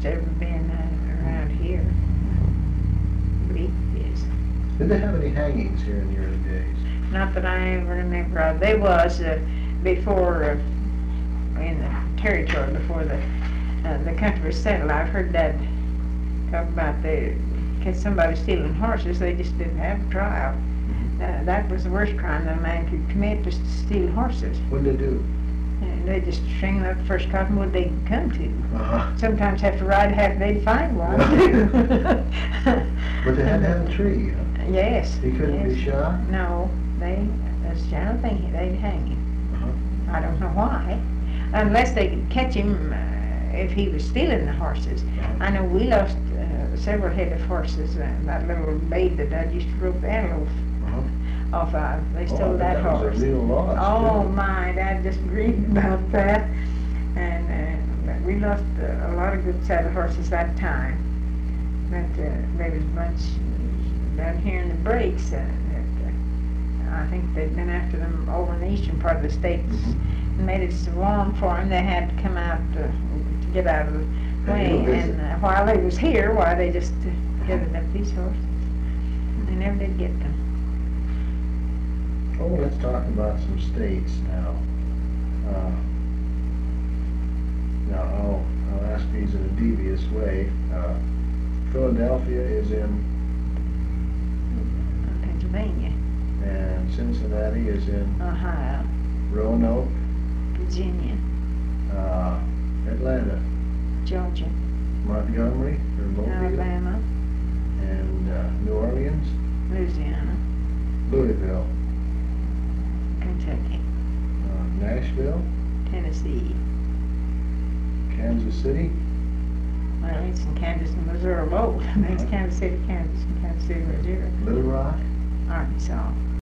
ever been around here. I believe it is. Did they have any hangings here in the early days? Not that I ever remember of. There was before in the territory before the country was settled. I've heard Dad talk about cause somebody stealing horses. They just didn't have a trial. That was the worst crime that a man could commit, was to steal horses. What did they do? And they just string up the first cottonwood they could come to. Uh-huh. Sometimes have to ride half a day to find one. But they had to have a tree, huh? Yes. He couldn't be yes. shot? No, that's the general thing, they'd hang him. Uh-huh. I don't know why, unless they could catch him if he was stealing the horses. I know we lost several head of horses. That little babe that Dad used to rope antelope off of, they stole that horse. Was a real loss, oh too. my, Dad just grieved about that. And we lost a lot of good saddle horses that time. But there was a bunch down here in the breaks. I think they'd been after them over in the eastern part of the state and made it so warm for them they had to come out to get out of the way. And while they was here, they just gathered up these horses. They never did get them. Oh, let's talk about some states now. Now I'll ask these in a devious way. Philadelphia is in Pennsylvania, and Cincinnati is in Ohio, Roanoke, Virginia, Atlanta, Georgia, Montgomery or Mobile, Alabama, and New Orleans, Louisiana, Louisville, Kentucky, Nashville, Tennessee. Kansas City. Well, it's in Kansas and Missouri both. It's Kansas City, Kansas, and Kansas City, Missouri. Little Rock, Arkansas.